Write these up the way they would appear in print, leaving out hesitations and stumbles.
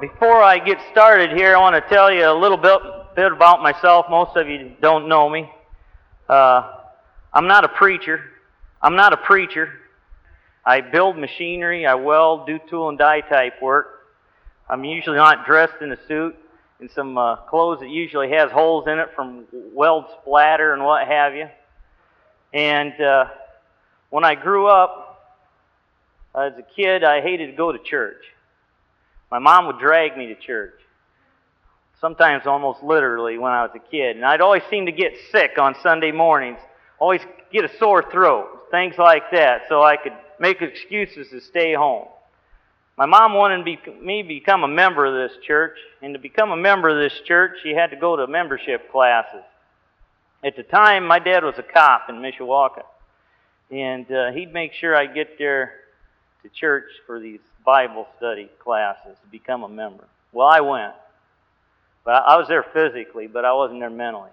Before I get started here, I want to tell you a little bit about myself. Most of you don't know me. I'm not a preacher. I build machinery, I weld, do tool and die type work. I'm usually not dressed in a suit, in some clothes that usually has holes in it from weld splatter and what have you. And when I grew up, as a kid, I hated to go to church. My mom would drag me to church, sometimes almost literally when I was a kid. And I'd always seem to get sick on Sunday mornings, always get a sore throat, things like that, so I could make excuses to stay home. My mom wanted me to become a member of this church, and to become a member of this church, you had to go to membership classes. At the time, my dad was a cop in Mishawaka, and he'd make sure I get there to church for these Bible study classes to become a member. Well, I went, but I was there physically, but I wasn't there mentally.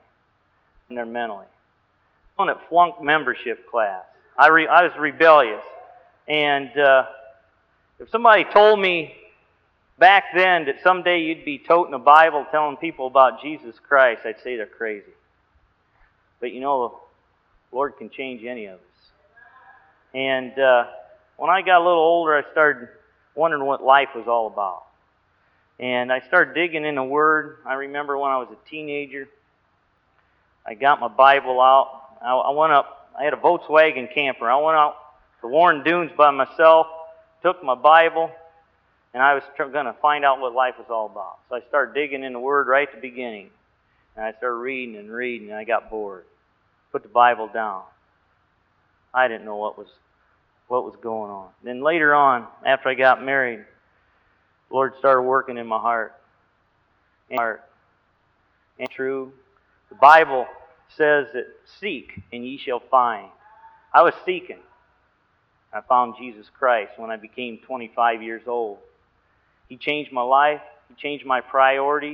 One that flunked membership class. I was rebellious, and if somebody told me back then that someday you'd be toting a Bible telling people about Jesus Christ, I'd say they're crazy. But you know, the Lord can change any of us. And when I got a little older, I started wondering what life was all about. And I started digging in the Word. I remember when I was a teenager, I got my Bible out. I went up, I had a Volkswagen camper. I went out to Warren Dunes by myself, took my Bible, and I was going to find out what life was all about. So I started digging in the Word right at the beginning. And I started reading, and I got bored. Put the Bible down. I didn't know what was going on. Then later on, after I got married, the Lord started working in my heart. And true, the Bible says that seek and ye shall find. I was seeking. I found Jesus Christ when I became 25 years old. He changed my life. He changed my priorities.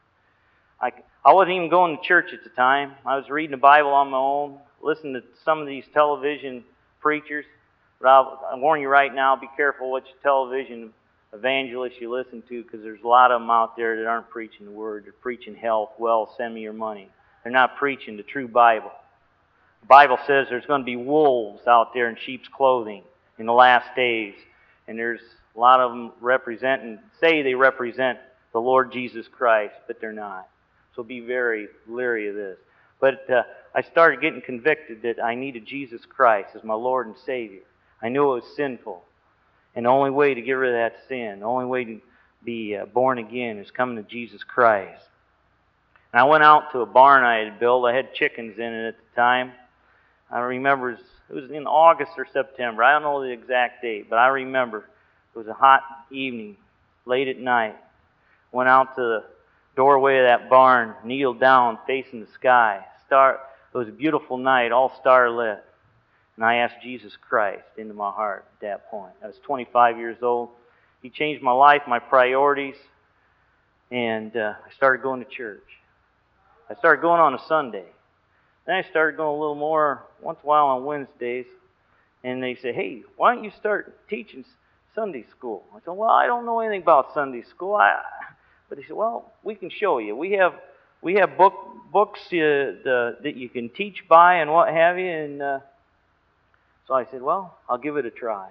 I wasn't even going to church at the time. I was reading the Bible on my own, listening to some of these television preachers. But I warn you right now, be careful what television evangelists you listen to, because there's a lot of them out there that aren't preaching the Word. They're preaching health, wealth, send me your money. They're not preaching the true Bible. The Bible says there's going to be wolves out there in sheep's clothing in the last days. And there's a lot of them say they represent the Lord Jesus Christ, but they're not. So be very leery of this. But I started getting convicted that I needed Jesus Christ as my Lord and Savior. I knew it was sinful. And the only way to get rid of that sin, the only way to be born again is coming to Jesus Christ. And I went out to a barn I had built. I had chickens in it at the time. I remember it was in August or September. I don't know the exact date, but I remember it was a hot evening, late at night. Went out to the doorway of that barn, kneeled down, facing the sky. It was a beautiful night, all starlit. And I asked Jesus Christ into my heart at that point. I was 25 years old. He changed my life, my priorities, and I started going to church. I started going on a Sunday. Then I started going a little more once in a while on Wednesdays. And they said, hey, why don't you start teaching Sunday school? I said, well, I don't know anything about Sunday school. But they said, well, we can show you. We have books that you can teach by and what have you. And so I said, well, I'll give it a try.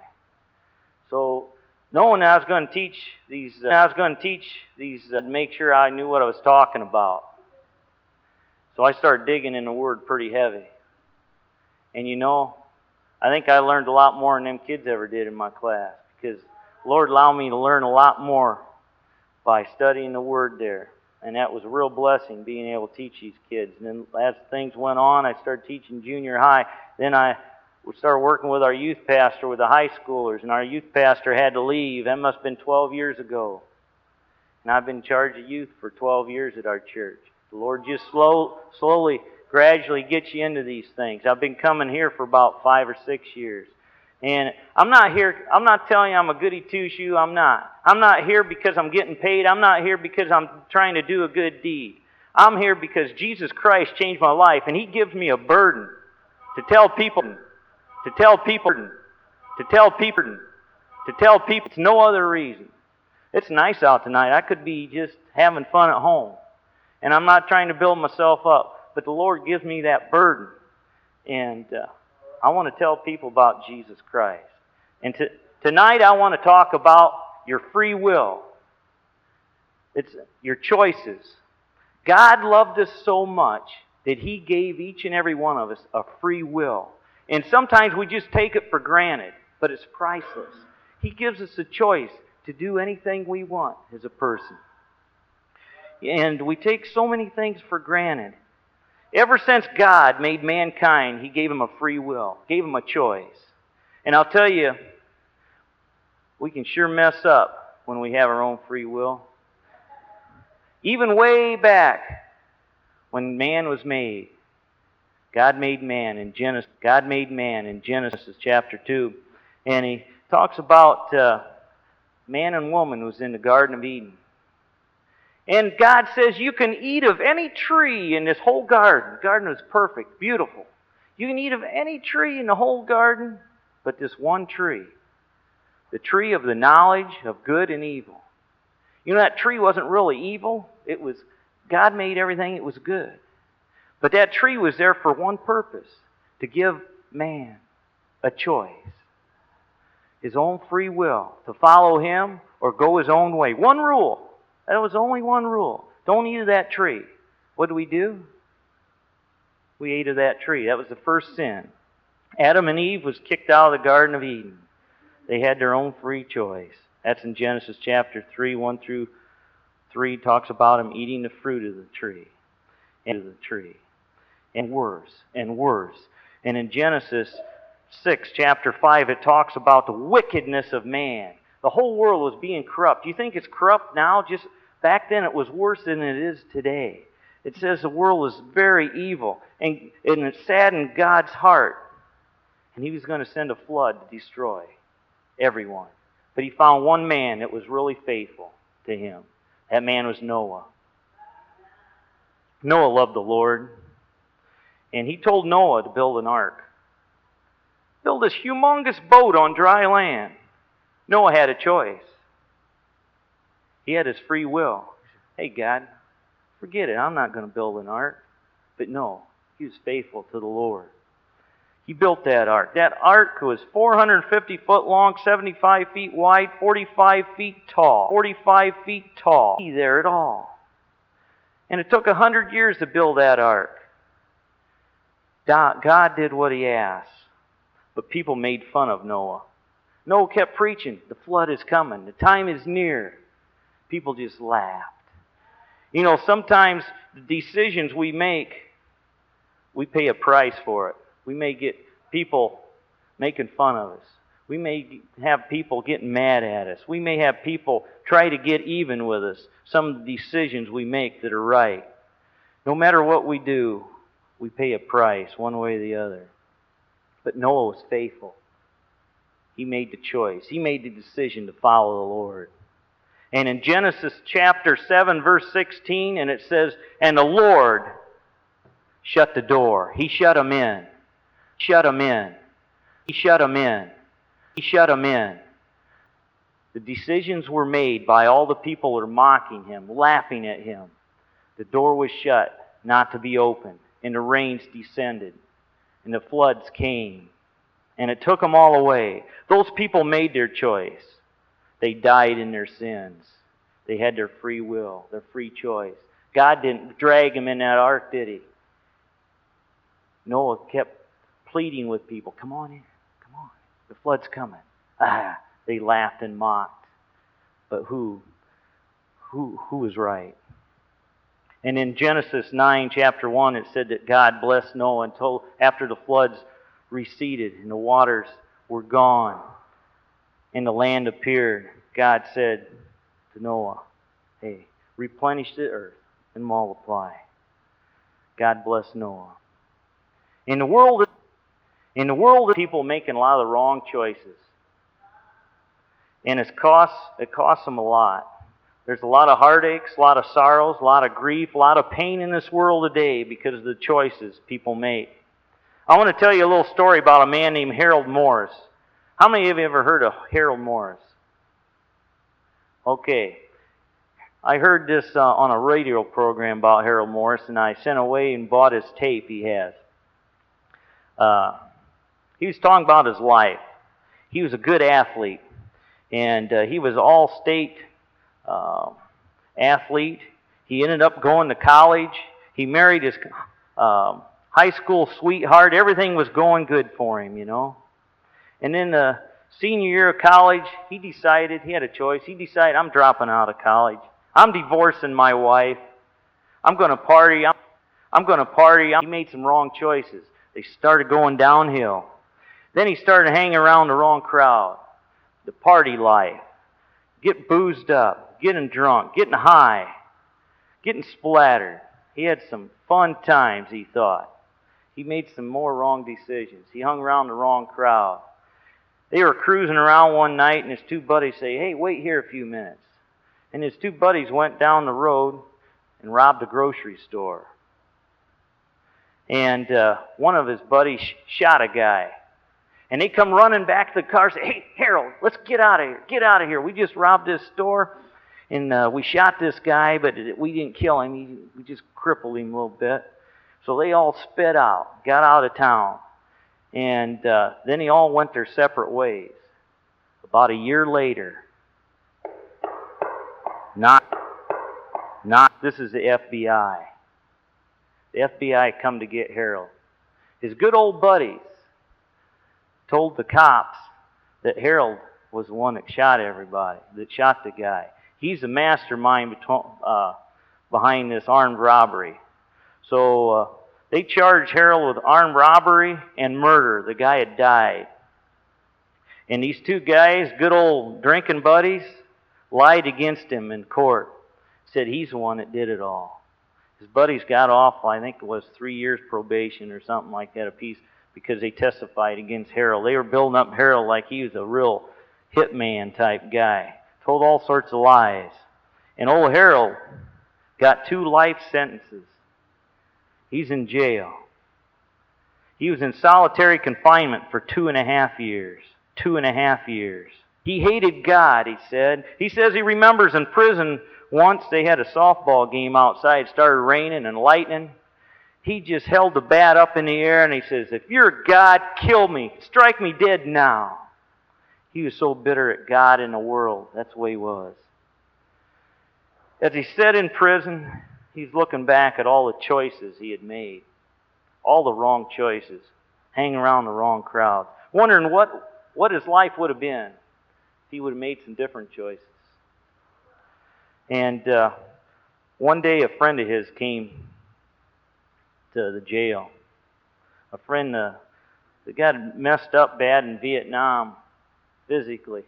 So knowing that I was going to teach these, make sure I knew what I was talking about. So I started digging in the Word pretty heavy. And you know, I think I learned a lot more than them kids ever did in my class, because the Lord allowed me to learn a lot more by studying the Word there. And that was a real blessing, being able to teach these kids. And then as things went on, I started teaching junior high. Then I started working with our youth pastor with the high schoolers, and our youth pastor had to leave. That must have been 12 years ago. And I've been in charge of youth for 12 years at our church. The Lord just slowly, gradually gets you into these things. I've been coming here for about 5 or 6 years. And I'm not telling you I'm a goody two-shoe. I'm not here because I'm getting paid. I'm not here because I'm trying to do a good deed. I'm here because Jesus Christ changed my life, and He gives me a burden to tell people. It's no other reason. It's nice out tonight. I could be just having fun at home. And I'm not trying to build myself up, but the Lord gives me that burden. And I want to tell people about Jesus Christ. And tonight I want to talk about your free will. It's your choices. God loved us so much that He gave each and every one of us a free will. And sometimes we just take it for granted, but it's priceless. He gives us a choice to do anything we want as a person. And we take so many things for granted. Ever since God made mankind, He gave him a free will, gave him a choice. And I'll tell you, we can sure mess up when we have our own free will. Even way back when man was made, God made man in Genesis. God made man in Genesis chapter 2. And He talks about man and woman was in the Garden of Eden. And God says you can eat of any tree in this whole garden. The garden is perfect, beautiful. You can eat of any tree in the whole garden, but this one tree. The tree of the knowledge of good and evil. You know, that tree wasn't really evil. It was, God made everything, it was good. But that tree was there for one purpose, to give man a choice. His own free will, to follow Him or go his own way. One rule. That was only one rule. Don't eat of that tree. What do? We ate of that tree. That was the first sin. Adam and Eve was kicked out of the Garden of Eden. They had their own free choice. That's in Genesis chapter 3, 1 through 3, talks about them eating the fruit of the tree. And worse, and worse. And in Genesis 6, chapter 5, it talks about the wickedness of man. The whole world was being corrupt. Do you think it's corrupt now? Just back then it was worse than it is today. It says the world was very evil. And it saddened God's heart. And He was going to send a flood to destroy everyone. But He found one man that was really faithful to Him. That man was Noah. Noah loved the Lord. And he told Noah to build an ark. Build this humongous boat on dry land. Noah had a choice. He had his free will. Hey, God, forget it. I'm not going to build an ark. But no, he was faithful to the Lord. He built that ark. That ark was 450 foot long, 75 feet wide, 45 feet tall. 45 feet tall. There at all. And it took 100 years to build that ark. God did what He asked. But people made fun of Noah. Noah kept preaching, the flood is coming, the time is near. People just laughed. You know, sometimes the decisions we make, we pay a price for it. We may get people making fun of us. We may have people getting mad at us. We may have people try to get even with us. Some of the decisions we make that are right. No matter what we do, we pay a price one way or the other. But Noah was faithful. He made the choice. He made the decision to follow the Lord. And in Genesis chapter 7, verse 16, and it says, and the Lord shut the door. He shut him in. Shut him in. He shut him in. He shut him in. The decisions were made by all the people that are mocking him, laughing at him. The door was shut, not to be opened, and the rains descended, and the floods came. And it took them all away. Those people made their choice. They died in their sins. They had their free will, their free choice. God didn't drag them in that ark, did He? Noah kept pleading with people, come on in, come on. The flood's coming. They laughed and mocked. But who was right? And in Genesis 9, chapter 1, it said that God blessed Noah until after the floods receded and the waters were gone and the land appeared. God said to Noah, hey, replenish the earth and multiply. God blessed Noah. In the world, people making a lot of the wrong choices. And it costs them a lot. There's a lot of heartaches, a lot of sorrows, a lot of grief, a lot of pain in this world today because of the choices people make. I want to tell you a little story about a man named Harold Morris. How many of you have ever heard of Harold Morris? Okay. I heard this on a radio program about Harold Morris, and I sent away and bought his tape he has. He was talking about his life. He was a good athlete, and he was all-state athlete. He ended up going to college. He married his high school sweetheart. Everything was going good for him, you know. And then the senior year of college, he decided, he had a choice. He decided, I'm dropping out of college. I'm divorcing my wife. I'm going to party. I'm going to party. He made some wrong choices. They started going downhill. Then he started hanging around the wrong crowd. The party life. Get boozed up. Getting drunk. Getting high. Getting splattered. He had some fun times, he thought. He made some more wrong decisions. He hung around the wrong crowd. They were cruising around one night, and his two buddies say, hey, wait here a few minutes. And his two buddies went down the road and robbed a grocery store. And one of his buddies shot a guy. And they come running back to the car and say, hey, Harold, let's get out of here. Get out of here. We just robbed this store, and we shot this guy, but we didn't kill him. We just crippled him a little bit. So they all sped out, got out of town. And then they all went their separate ways. About a year later, this is the FBI. The FBI come to get Harold. His good old buddies told the cops that Harold was the one that shot everybody, that shot the guy. He's the mastermind behind this armed robbery. So they charged Harold with armed robbery and murder. The guy had died. And these two guys, good old drinking buddies, lied against him in court. Said he's the one that did it all. His buddies got off, I think it was 3 years probation or something like that apiece, because they testified against Harold. They were building up Harold like he was a real hitman type guy. Told all sorts of lies. And old Harold got 2 life sentences. He's in jail. He was in solitary confinement for 2.5 years. 2.5 years. He hated God, he said. He says he remembers in prison once they had a softball game outside. It started raining and lightning. He just held the bat up in the air and he says, if you're God, kill me. Strike me dead now. He was so bitter at God and the world. That's the way he was. As he sat in prison, he's looking back at all the choices he had made. All the wrong choices. Hanging around the wrong crowd. Wondering what his life would have been if he would have made some different choices. And one day a friend of his came to the jail. A friend that got messed up bad in Vietnam, physically.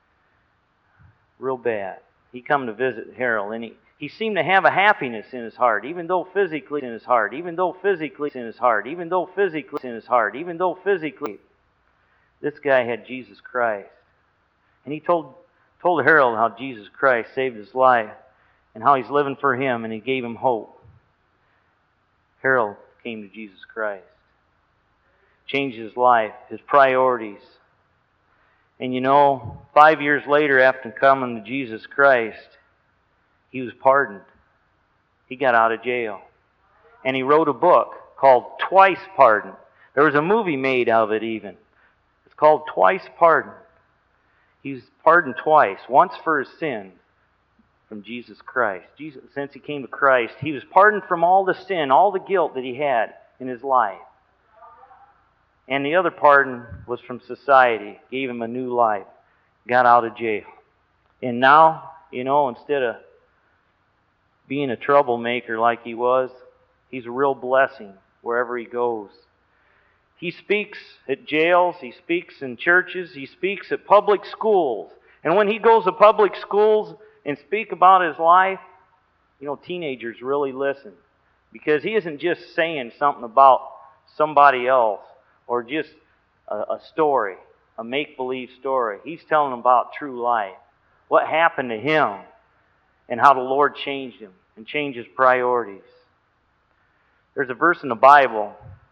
Real bad. He come to visit Harold, and he seemed to have a happiness in his heart, even though physically in his heart, even though physically in his heart, even though physically in his heart, even though physically. This guy had Jesus Christ. And he told Harold how Jesus Christ saved his life and how he's living for him, and he gave him hope. Harold came to Jesus Christ. Changed his life, his priorities. And 5 years later, after coming to Jesus Christ, he was pardoned. He got out of jail. And he wrote a book called Twice Pardoned. There was a movie made of it even. It's called Twice Pardoned. He was pardoned twice. Once for his sins from Jesus Christ. Since he came to Christ, he was pardoned from all the sin, all the guilt that he had in his life. And the other pardon was from society. Gave him a new life. Got out of jail. And now, instead of being a troublemaker like he was, he's a real blessing wherever he goes. He speaks at jails, he speaks in churches, he speaks at public schools. And when he goes to public schools and speak about his life, teenagers really listen. Because he isn't just saying something about somebody else or just a story, a make-believe story. He's telling them about true life, what happened to him, and how the Lord changed him and changed his priorities. There's a verse in the Bible.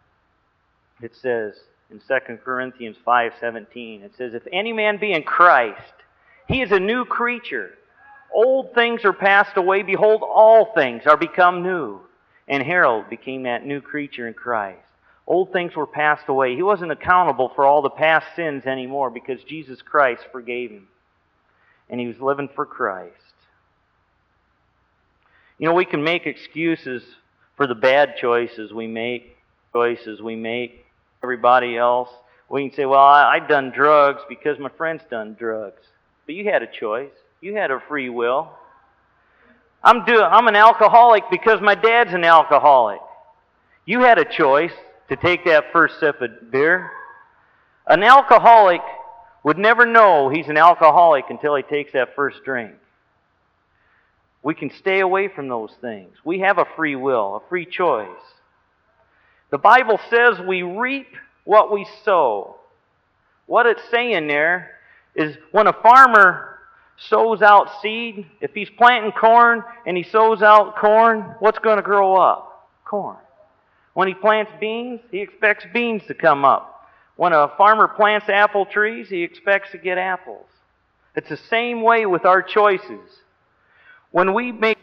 It says in 2 Corinthians 5:17, it says, if any man be in Christ, he is a new creature. Old things are passed away. Behold, all things are become new. And Harold became that new creature in Christ. Old things were passed away. He wasn't accountable for all the past sins anymore because Jesus Christ forgave him. And he was living for Christ. You know, we can make excuses for the bad choices we make, everybody else. We can say, well, I've done drugs because my friend's done drugs. But you had a choice. You had a free will. I'm an alcoholic because my dad's an alcoholic. You had a choice to take that first sip of beer. An alcoholic would never know he's an alcoholic until he takes that first drink. We can stay away from those things. We have a free will, a free choice. The Bible says we reap what we sow. What it's saying there is when a farmer sows out seed, if he's planting corn and he sows out corn, what's going to grow up? Corn. When he plants beans, he expects beans to come up. When a farmer plants apple trees, he expects to get apples. It's the same way with our choices. When we make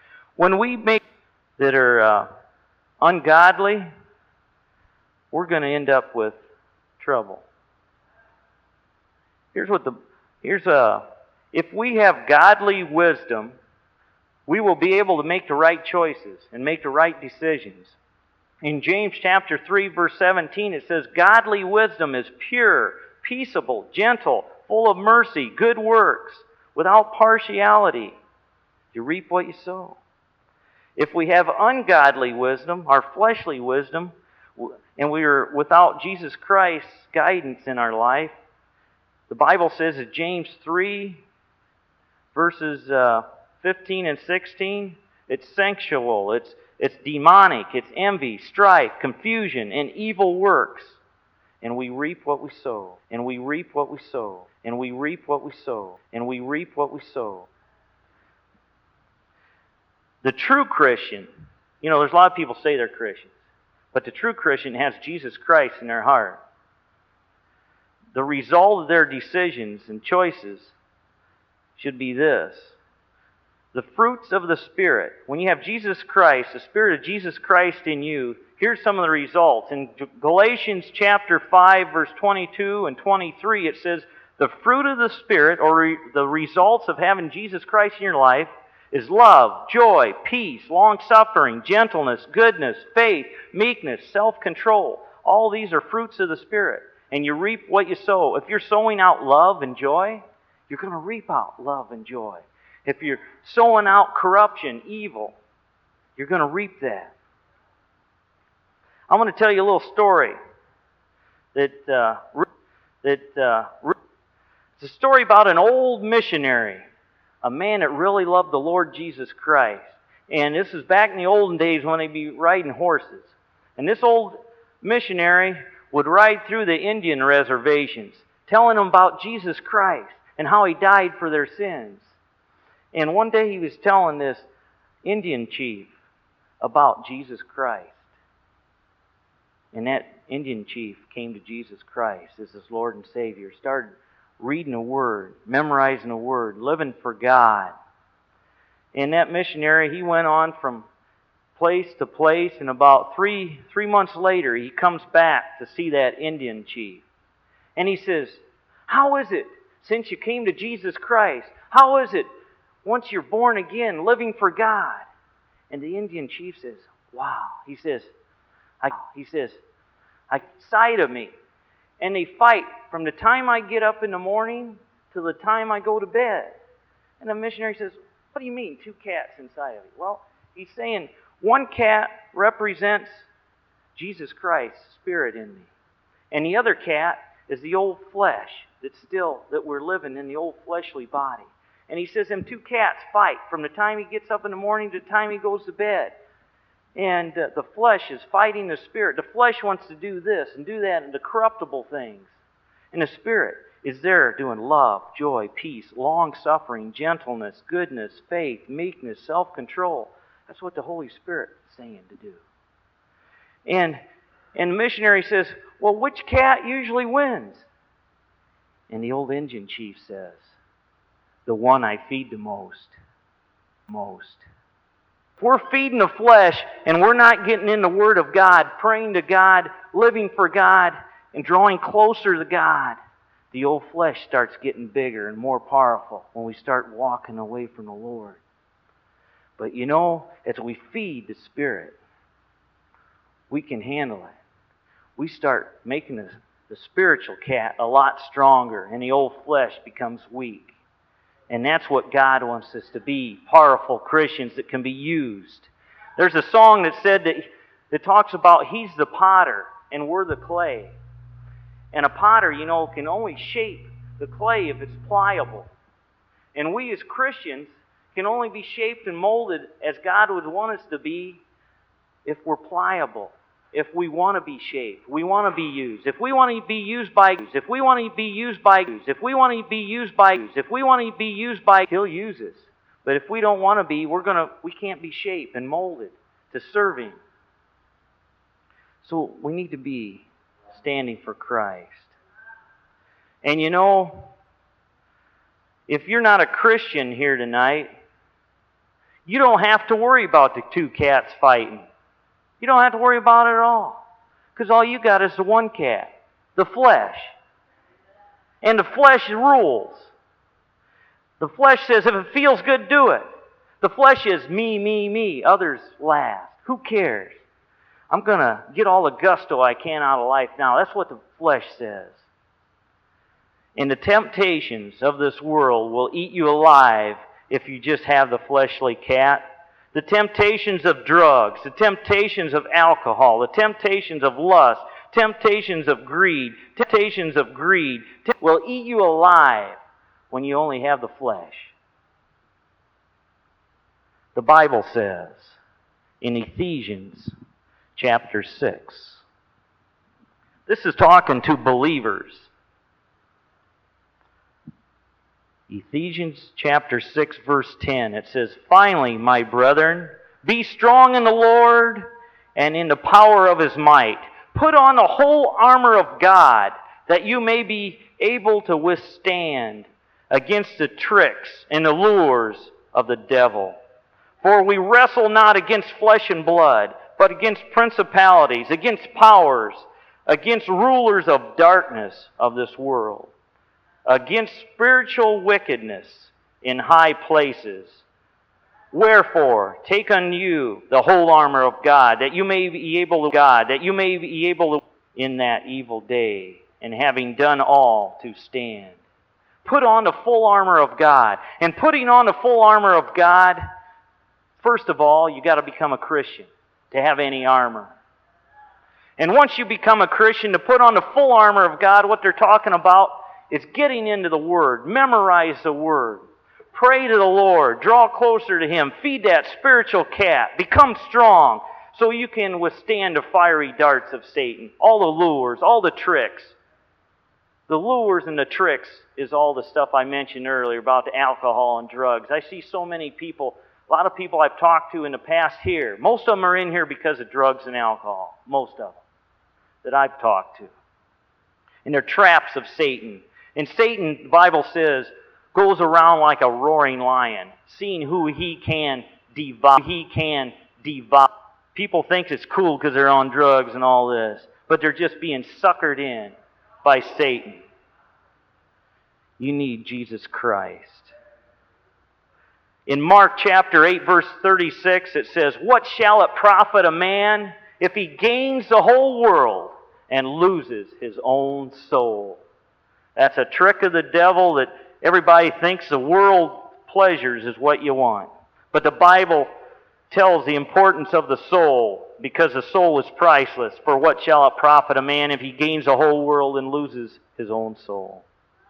that are ungodly, we're going to end up with trouble. If we have godly wisdom, we will be able to make the right choices and make the right decisions. In James chapter 3, verse 17, it says, godly wisdom is pure, peaceable, gentle, full of mercy, good works, without partiality. You reap what you sow. If we have ungodly wisdom, our fleshly wisdom, and we are without Jesus Christ's guidance in our life, the Bible says in James 3, verses 15 and 16, it's sensual, it's demonic, it's envy, strife, confusion, and evil works. And we reap what we sow. And we reap what we sow. And we reap what we sow. And we reap what we sow. The true Christian, there's a lot of people say they're Christians, but the true Christian has Jesus Christ in their heart. The result of their decisions and choices should be this. The fruits of the Spirit. When you have Jesus Christ, the Spirit of Jesus Christ in you, here's some of the results. In Galatians chapter 5, verse 22 and 23, it says, the fruit of the Spirit, or the results of having Jesus Christ in your life, is love, joy, peace, long-suffering, gentleness, goodness, faith, meekness, self-control. All these are fruits of the Spirit. And you reap what you sow. If you're sowing out love and joy, you're going to reap out love and joy. If you're sowing out corruption, evil, you're going to reap that. I'm going to tell you a little story. It's a story about an old missionary, a man that really loved the Lord Jesus Christ. And this is back in the olden days when they'd be riding horses. And this old missionary would ride through the Indian reservations, telling them about Jesus Christ and how He died for their sins. And one day he was telling this Indian chief about Jesus Christ. And that Indian chief came to Jesus Christ as his Lord and Savior, started reading the Word, memorizing the Word, living for God. And that missionary, he went on from place to place, and about three months later, he comes back to see that Indian chief. And he says, how is it since you came to Jesus Christ? How is it once you're born again, living for God? And the Indian chief says, wow. He says, I sight of me. And they fight from the time I get up in the morning to the time I go to bed. And the missionary says, what do you mean, two cats inside of you? Well, he's saying one cat represents Jesus Christ's Spirit in me. And the other cat is the old flesh that we're living in, the old fleshly body. And he says them two cats fight from the time he gets up in the morning to the time he goes to bed. And the flesh is fighting the Spirit. The flesh wants to do this and do that and the corruptible things. And the Spirit is there doing love, joy, peace, long-suffering, gentleness, goodness, faith, meekness, self-control. That's what the Holy Spirit is saying to do. And the missionary says, well, which cat usually wins? And the old Indian chief says, the one I feed the most. most. If we're feeding the flesh and we're not getting in the Word of God, praying to God, living for God, and drawing closer to God, the old flesh starts getting bigger and more powerful when we start walking away from the Lord. But you know, as we feed the Spirit, we can handle it. We start making the spiritual cat a lot stronger, and the old flesh becomes weak. And that's what God wants us to be, powerful Christians that can be used. There's a song that talks about He's the potter and we're the clay. And a potter, you know, can only shape the clay if it's pliable. And we as Christians can only be shaped and molded as God would want us to be if we're pliable. If we want to be shaped, we want to be used. If we want to be used by, if we want to be used by, if we want to be used by, if we want to be used by, He'll use us. But if we don't want to be, we can't be shaped and molded to serve Him. So we need to be standing for Christ. And you know, if you're not a Christian here tonight, you don't have to worry about the two cats fighting. You don't have to worry about it at all. Because all you got is the one cat, the flesh. And the flesh rules. The flesh says, if it feels good, do it. The flesh is me, me, me. Others last. Who cares? I'm going to get all the gusto I can out of life now. That's what the flesh says. And the temptations of this world will eat you alive if you just have the fleshly cat. The temptations of drugs, the temptations of alcohol, the temptations of lust, temptations of greed will eat you alive when you only have the flesh. The Bible says in Ephesians chapter 6, this is talking to believers. Ephesians chapter 6, verse 10, it says, "Finally, my brethren, be strong in the Lord and in the power of His might. Put on the whole armor of God, that you may be able to withstand against the tricks and the lures of the devil. For we wrestle not against flesh and blood, but against principalities, against powers, against rulers of darkness of this world, against spiritual wickedness in high places. Wherefore, take on you the whole armor of God, that you may be able to in that evil day, and having done all, to stand." Put on the full armor of God. And putting on the full armor of God, first of all, you got to become a Christian to have any armor. And once you become a Christian, to put on the full armor of God, what they're talking about is getting into the Word. Memorize the Word. Pray to the Lord. Draw closer to Him. Feed that spiritual cat. Become strong so you can withstand the fiery darts of Satan. All the lures, all the tricks. The lures and the tricks is all the stuff I mentioned earlier about the alcohol and drugs. I see so many people, a lot of people I've talked to in the past here. Most of them are in here because of drugs and alcohol. Most of them that I've talked to. And they're traps of Satan. And Satan, the Bible says, goes around like a roaring lion, seeing who he can devour. People think it's cool because they're on drugs and all this, but they're just being suckered in by Satan. You need Jesus Christ. In Mark chapter 8, verse 36, it says, "What shall it profit a man if he gains the whole world and loses his own soul?" That's a trick of the devil that everybody thinks the world pleasures is what you want. But the Bible tells the importance of the soul, because the soul is priceless. For what shall it profit a man if he gains the whole world and loses his own soul?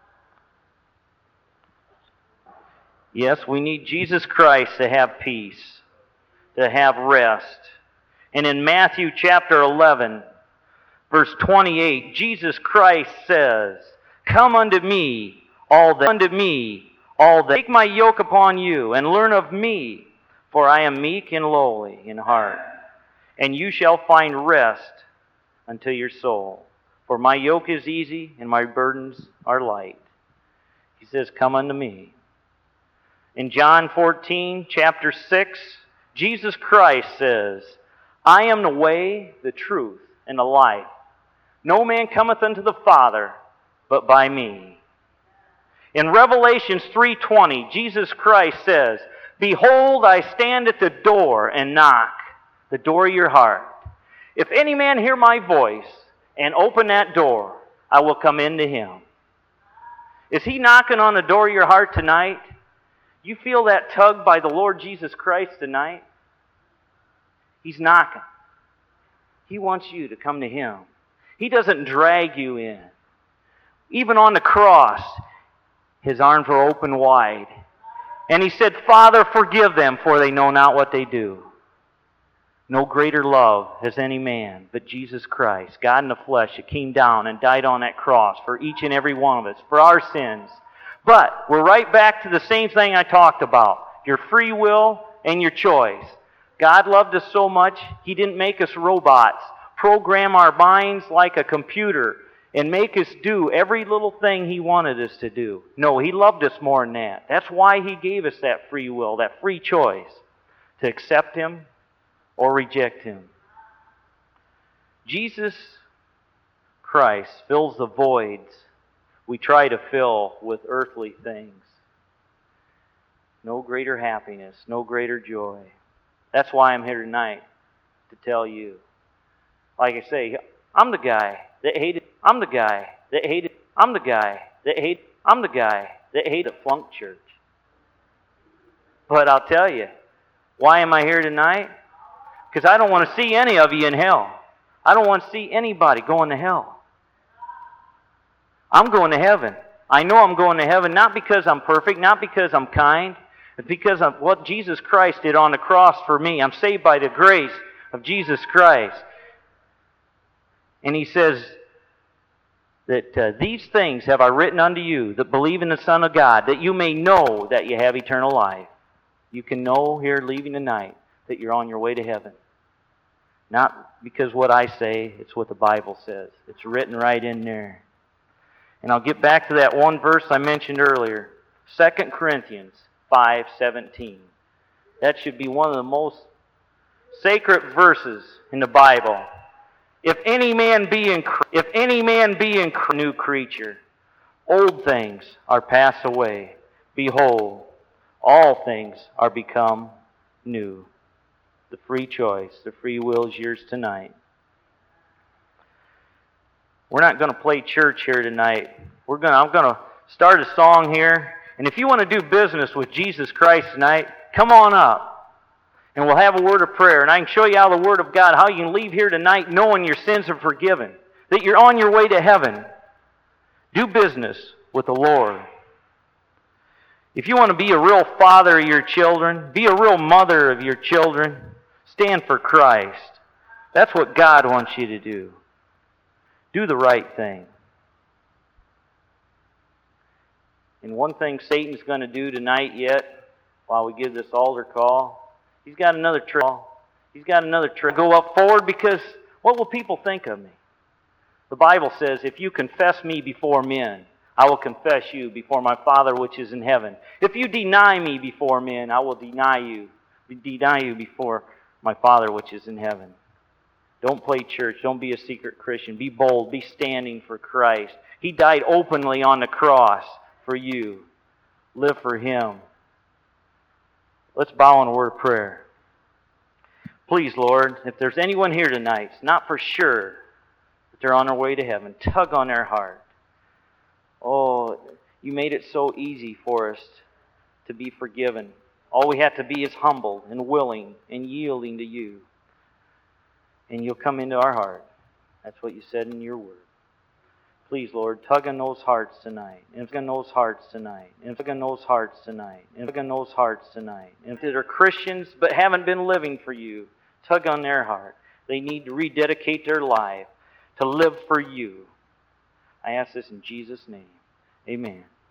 Yes, we need Jesus Christ to have peace, to have rest. And in Matthew chapter 11, verse 28, Jesus Christ says, "Come unto me, all that take my yoke upon you, and learn of me, for I am meek and lowly in heart, and you shall find rest unto your soul. For my yoke is easy, and my burdens are light." He says, "Come unto me." In John 14, chapter 6, Jesus Christ says, I am the way, the truth, and the life. No man cometh unto the Father but by me. In Revelations 3:20, Jesus Christ says, Behold, I stand at the door and knock, the door of your heart. If any man hear my voice and open that door, I will come into him. Is He knocking on the door of your heart tonight? You feel that tug by the Lord Jesus Christ tonight? He's knocking. He wants you to come to Him. He doesn't drag you in. Even on the cross, His arms were open wide. And He said, Father, forgive them, for they know not what they do. No greater love has any man but Jesus Christ, God in the flesh, that came down and died on that cross for each and every one of us, for our sins. But we're right back to the same thing I talked about, your free will and your choice. God loved us so much, He didn't make us robots, program our minds like a computer, and make us do every little thing He wanted us to do. No, He loved us more than that. That's why He gave us that free will, that free choice, to accept Him or reject Him. Jesus Christ fills the voids we try to fill with earthly things. No greater happiness, no greater joy. That's why I'm here tonight, to tell you. Like I say, I'm the guy that hated flunk church. But I'll tell you, why am I here tonight? Because I don't want to see any of you in hell. I don't want to see anybody going to hell. I'm going to heaven. I know I'm going to heaven not because I'm perfect, not because I'm kind. It's because of what Jesus Christ did on the cross for me. I'm saved by the grace of Jesus Christ. And He says that these things have I written unto you that believe in the Son of God, that you may know that you have eternal life. You can know here leaving tonight that you're on your way to heaven. Not because what I say, it's what the Bible says. It's written right in there. And I'll get back to that one verse I mentioned earlier, 2 Corinthians 5:17. That should be one of the most sacred verses in the Bible. If any man be in a new creature, old things are passed away. Behold, all things are become new. The free choice, the free will is yours tonight. We're not going to play church here tonight. I'm going to start a song here. And if you want to do business with Jesus Christ tonight, come on up. And we'll have a word of prayer. And I can show you out of the Word of God how you can leave here tonight knowing your sins are forgiven. That you're on your way to heaven. Do business with the Lord. If you want to be a real father of your children, be a real mother of your children, stand for Christ. That's what God wants you to do. Do the right thing. And one thing Satan's going to do tonight yet, while we give this altar call, he's got another trick. Go up forward, because what will people think of me? The Bible says, if you confess me before men, I will confess you before my Father which is in heaven. If you deny me before men, I will deny you before my Father which is in heaven. Don't play church. Don't be a secret Christian. Be bold. Be standing for Christ. He died openly on the cross for you. Live for Him. Let's bow in a word of prayer. Please, Lord, if there's anyone here tonight, it's not for sure that they're on their way to heaven, tug on their heart. Oh, you made it so easy for us to be forgiven. All we have to be is humble and willing and yielding to you. And you'll come into our heart. That's what you said in your word. Please, Lord, tug on those hearts tonight. And tug on those hearts tonight. And tug on those hearts tonight. And tug on those hearts tonight. And if they're Christians but haven't been living for you, tug on their heart. They need to rededicate their life to live for you. I ask this in Jesus' name. Amen.